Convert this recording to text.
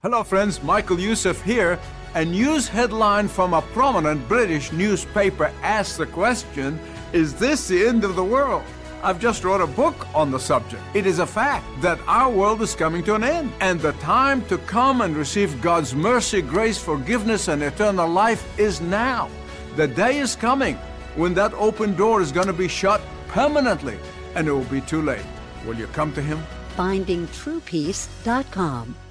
Hello friends, Michael Youssef here. A news headline from a prominent British newspaper asks the question, is this the end of the world? I've just wrote a book on the subject. It is a fact that our world is coming to an end, and the time to come and receive God's mercy, grace, forgiveness, and eternal life is now. The day is coming when that open door is going to be shut permanently, and it will be too late. Will you come to Him? FindingTruePeace.com